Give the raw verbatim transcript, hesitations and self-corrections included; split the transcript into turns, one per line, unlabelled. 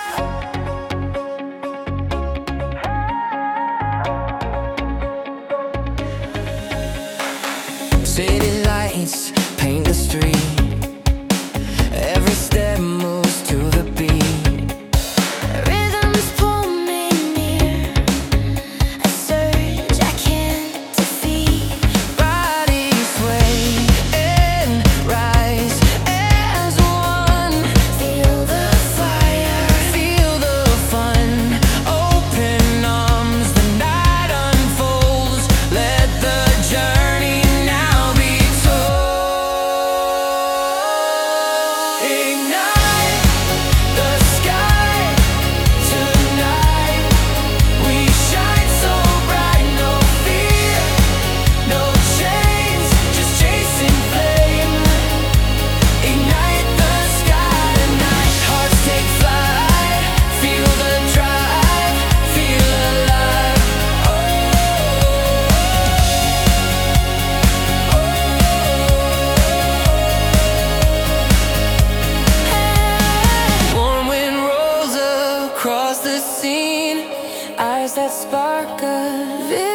City lights paint the street. Every step moves to the beat.
Rhythms pull me near. A surge I can't defeat.
Bodies sway and rise as one.
Feel the fire.
Feel the fun. Open arms, the night unfolds. Let the journey now be told. Ignite the sky tonight. We shine so bright, no fear, no chains, just chasing flame. Ignite the sky tonight. Hearts take flight, feel the drive, feel alive. Warm wind rolls across the scene, eyes that spark a vision.